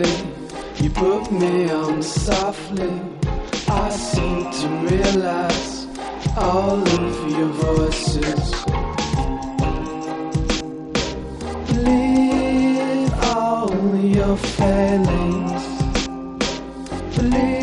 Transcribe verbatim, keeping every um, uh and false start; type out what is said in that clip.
softly, you put me on softly. I seem to realize all of your voices. Believe all your failings. Believe